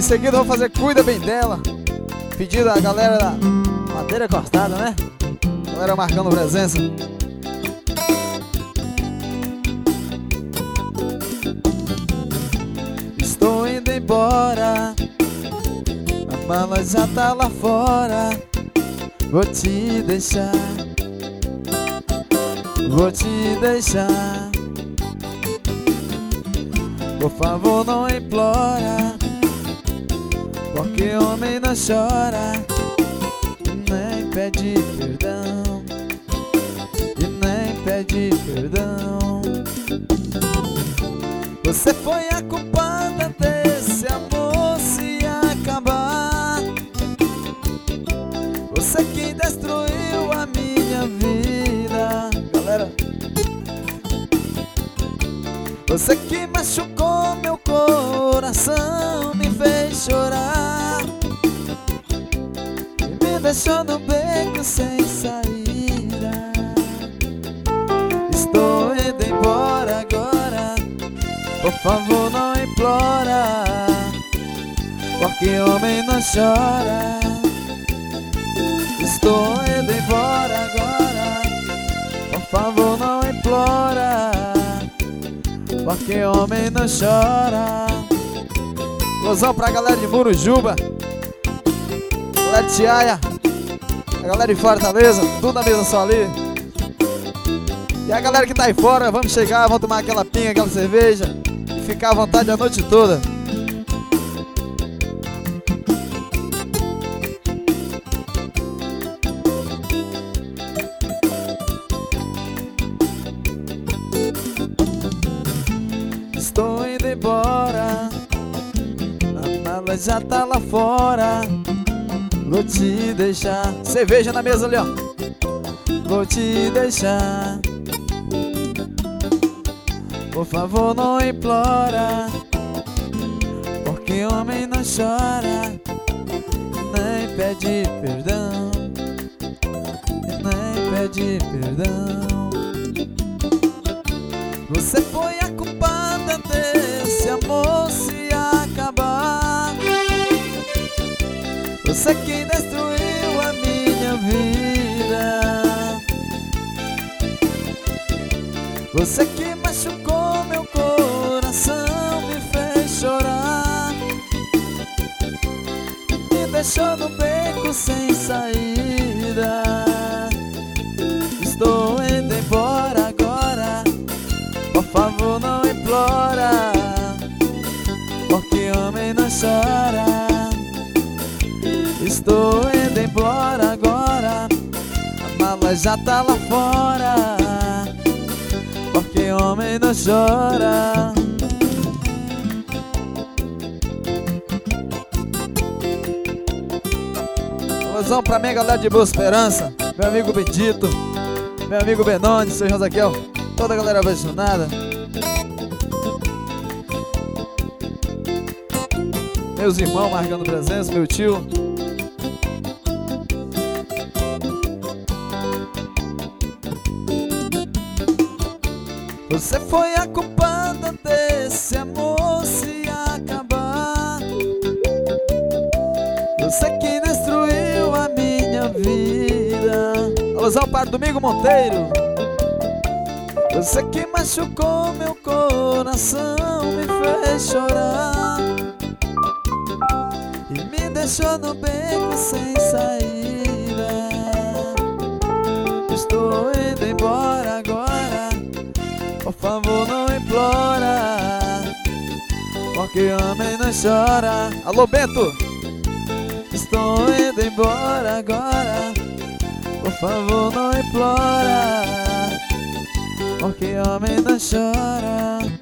seguida eu vou fazer Cuida Bem Dela, pedido da galera da Madeira Cortada, né? Galera marcando presença. Estou indo embora, a mala já tá lá fora. Vou te deixar, vou te deixar. Por favor, não implora, porque homem não chora e nem pede perdão, e nem pede perdão. Você foi a culpada desse amor se acabar. Você que destruiu a minha vida, galera. Você que machucou meu coração, me fez chorar e me deixou no beco sem saída. Estou indo embora agora, por favor não implora, porque homem não chora. Estou indo embora agora, por favor não implora, porque homem não chora. Gozão pra galera de Murujuba, galera de Tiaia, a galera de Fortaleza, tudo na mesa só ali. E a galera que tá aí fora, vamos chegar, vamos tomar aquela pinga, aquela cerveja e ficar à vontade a noite toda. Estou indo embora, a mala já tá lá fora. Vou te deixar, cerveja na mesa ali, ó. Vou te deixar, por favor não implora, porque homem não chora, nem pede perdão, nem pede perdão. Você foi a culpada desse amor se acabar. Você que destruiu a minha vida. Você que machucou meu coração, me fez chorar, me deixou no beco sem saída. Estou indo embora agora, por favor não implora, porque homem não chora. Estou indo embora agora, a mala já tá lá fora, porque homem não chora. Alusão pra minha galera de Boa Esperança, meu amigo Bendito, meu amigo Benoni, seu João Zaquel, toda a galera apaixonada. Meus irmãos marcando presença, meu tio. Você foi a culpada desse amor se acabar. Você que destruiu a minha vida. Alusão para Domingo Monteiro. Você que machucou meu coração, me fez chorar e me deixou no beco sem saída. Estou indo embora agora, por favor não implora, porque homem não chora. Alô Bento, estou indo embora agora, por favor não implora, porque homem não chora.